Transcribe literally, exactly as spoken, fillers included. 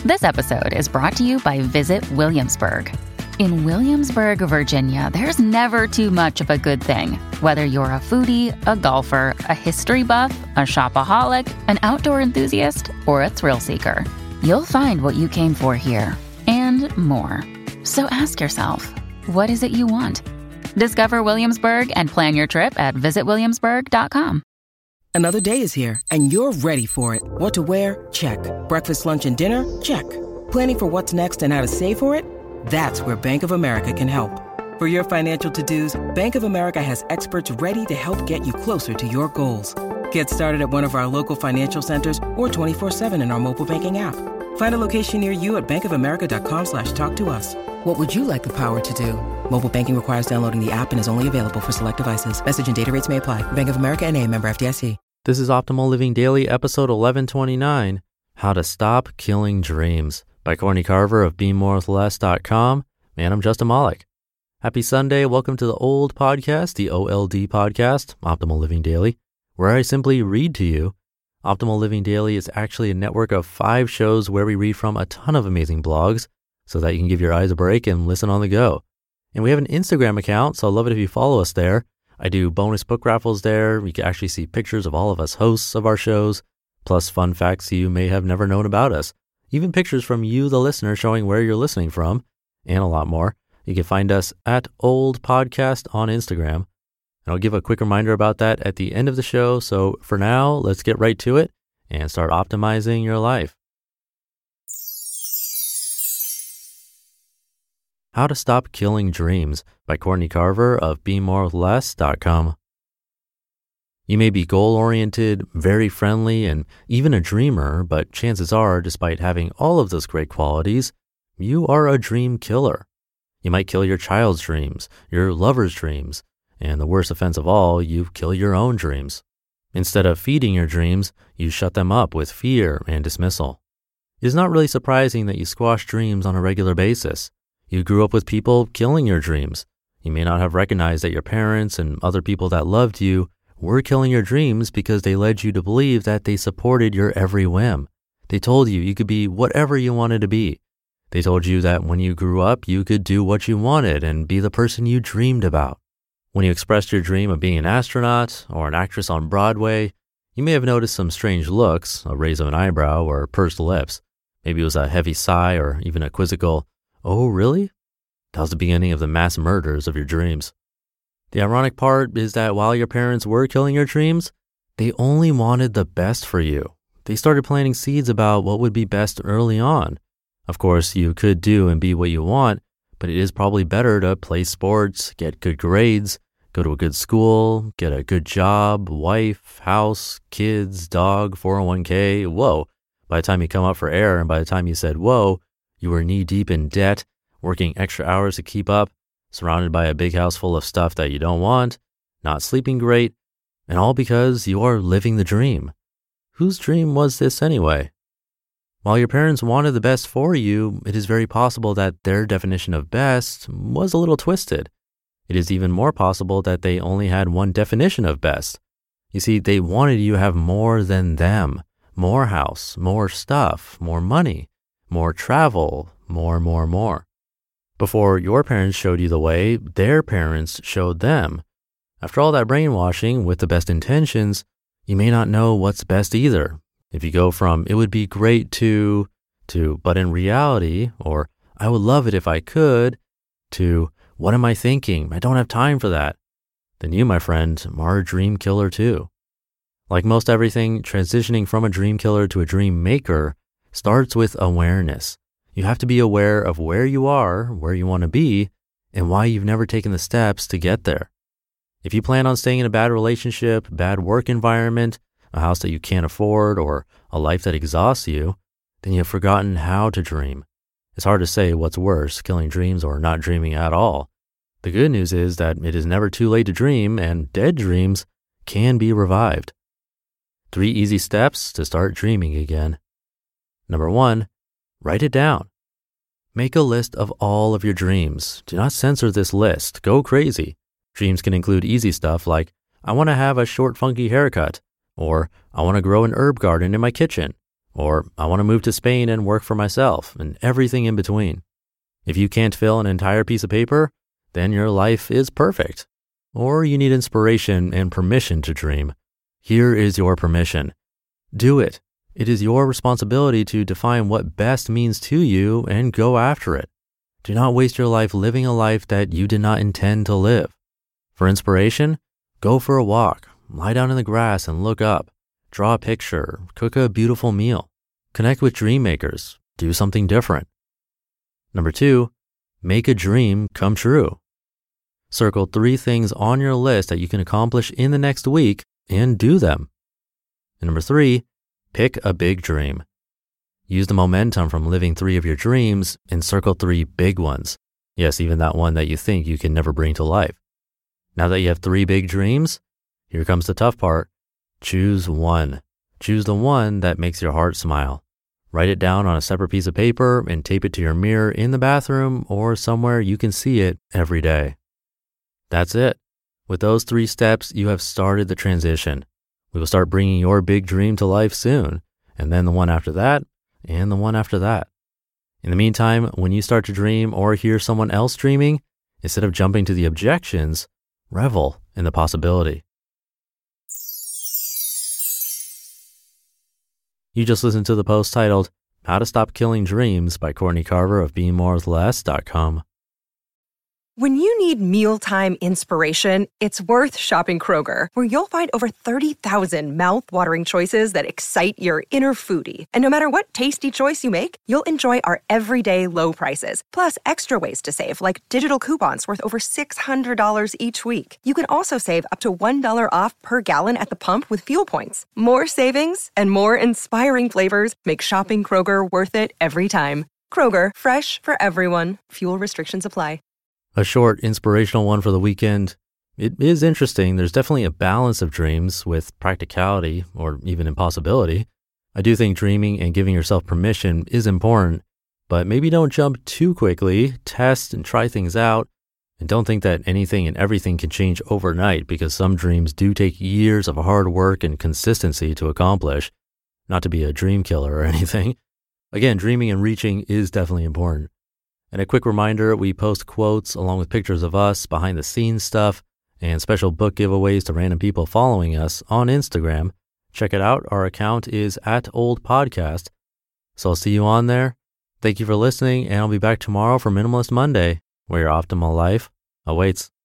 This episode is brought to you by Visit Williamsburg. In Williamsburg, Virginia, there's never too much of a good thing. Whether you're a foodie, a golfer, a history buff, a shopaholic, an outdoor enthusiast, or a thrill seeker, you'll find what you came for here and more. So ask yourself, what is it you want? Discover Williamsburg and plan your trip at visit williamsburg dot com. Another day is here, and you're ready for it. What to wear? Check. Breakfast, lunch, and dinner? Check. Planning for what's next and how to save for it? That's where Bank of America can help. For your financial to-dos, Bank of America has experts ready to help get you closer to your goals. Get started at one of our local financial centers or twenty-four seven in our mobile banking app. Find a location near you at bankofamerica.com slash talk to us. What would you like the power to do? Mobile banking requires downloading the app and is only available for select devices. Message and data rates may apply. Bank of America N A, member F D I C. This is Optimal Living Daily, episode eleven twenty-nine, How to Stop Killing Dreams, by Courtney Carver of be more with less dot com. And I'm Justin Malik. Happy Sunday. Welcome to the old podcast, the O L D podcast, Optimal Living Daily, where I simply read to you. Optimal Living Daily is actually a network of five shows where we read from a ton of amazing blogs so that you can give your eyes a break and listen on the go. And we have an Instagram account, so I'd love it if you follow us there. I do bonus book raffles there. You can actually see pictures of all of us hosts of our shows, plus fun facts you may have never known about us. Even pictures from you, the listener, showing where you're listening from, and a lot more. You can find us at Old Podcast on Instagram. And I'll give a quick reminder about that at the end of the show. So for now, let's get right to it and start optimizing your life. How to Stop Killing Dreams, by Courtney Carver of be more with less dot com. You may be goal-oriented, very friendly, and even a dreamer, but chances are, despite having all of those great qualities, you are a dream killer. You might kill your child's dreams, your lover's dreams, and the worst offense of all, you kill your own dreams. Instead of feeding your dreams, you shut them up with fear and dismissal. It is not really surprising that you squash dreams on a regular basis. You grew up with people killing your dreams. You may not have recognized that your parents and other people that loved you were killing your dreams because they led you to believe that they supported your every whim. They told you you could be whatever you wanted to be. They told you that when you grew up, you could do what you wanted and be the person you dreamed about. When you expressed your dream of being an astronaut or an actress on Broadway, you may have noticed some strange looks, a raise of an eyebrow or pursed lips. Maybe it was a heavy sigh or even a quizzical, "Oh, really?" That was the beginning of the mass murders of your dreams. The ironic part is that while your parents were killing your dreams, they only wanted the best for you. They started planting seeds about what would be best early on. Of course, you could do and be what you want, but it is probably better to play sports, get good grades, go to a good school, get a good job, wife, house, kids, dog, four oh one k. Whoa. By the time you come up for air and by the time you said, whoa, you were knee deep in debt, working extra hours to keep up, surrounded by a big house full of stuff that you don't want, not sleeping great, and all because you are living the dream. Whose dream was this anyway? While your parents wanted the best for you, it is very possible that their definition of best was a little twisted. It is even more possible that they only had one definition of best. You see, they wanted you to have more than them, more house, more stuff, more money, more travel, more, more, more. Before your parents showed you the way, their parents showed them. After all that brainwashing with the best intentions, you may not know what's best either. If you go from, it would be great to, to, but in reality, or I would love it if I could, to, what am I thinking? I don't have time for that. Then you, my friend, are a dream killer too. Like most everything, transitioning from a dream killer to a dream maker starts with awareness. You have to be aware of where you are, where you want to be, and why you've never taken the steps to get there. If you plan on staying in a bad relationship, bad work environment, a house that you can't afford, or a life that exhausts you, then you have forgotten how to dream. It's hard to say what's worse, killing dreams or not dreaming at all. The good news is that it is never too late to dream, and dead dreams can be revived. Three easy steps to start dreaming again. Number one, write it down. Make a list of all of your dreams. Do not censor this list. Go crazy. Dreams can include easy stuff like, I want to have a short, funky haircut, or I want to grow an herb garden in my kitchen, Or I want to move to Spain and work for myself, and everything in between. If you can't fill an entire piece of paper, then your life is perfect. Or you need inspiration and permission to dream. Here is your permission. Do it. It is your responsibility to define what best means to you and go after it. Do not waste your life living a life that you did not intend to live. For inspiration, go for a walk, lie down in the grass and look up, draw a picture, cook a beautiful meal, connect with dream makers, do something different. Number two, make a dream come true. Circle three things on your list that you can accomplish in the next week and do them. And number three, pick a big dream. Use the momentum from living three of your dreams and circle three big ones. Yes, even that one that you think you can never bring to life. Now that you have three big dreams, here comes the tough part. Choose one. Choose the one that makes your heart smile. Write it down on a separate piece of paper and tape it to your mirror in the bathroom or somewhere you can see it every day. That's it. With those three steps, you have started the transition. We will start bringing your big dream to life soon, and then the one after that, and the one after that. In the meantime, when you start to dream or hear someone else dreaming, instead of jumping to the objections, revel in the possibility. You just listened to the post titled, How to Stop Killing Dreams by Courtney Carver of be more with less dot com. When you need mealtime inspiration, it's worth shopping Kroger, where you'll find over thirty thousand mouth-watering choices that excite your inner foodie. And no matter what tasty choice you make, you'll enjoy our everyday low prices, plus extra ways to save, like digital coupons worth over six hundred dollars each week. You can also save up to one dollar off per gallon at the pump with fuel points. More savings and more inspiring flavors make shopping Kroger worth it every time. Kroger, fresh for everyone. Fuel restrictions apply. A short, inspirational one for the weekend. It is interesting. There's definitely a balance of dreams with practicality or even impossibility. I do think dreaming and giving yourself permission is important, but maybe don't jump too quickly. Test and try things out. And don't think that anything and everything can change overnight, because some dreams do take years of hard work and consistency to accomplish. Not to be a dream killer or anything. Again, dreaming and reaching is definitely important. And a quick reminder, we post quotes along with pictures of us, behind the scenes stuff, and special book giveaways to random people following us on Instagram. Check it out. Our account is at Old Podcast. So I'll see you on there. Thank you for listening, and I'll be back tomorrow for Minimalist Monday, where your optimal life awaits.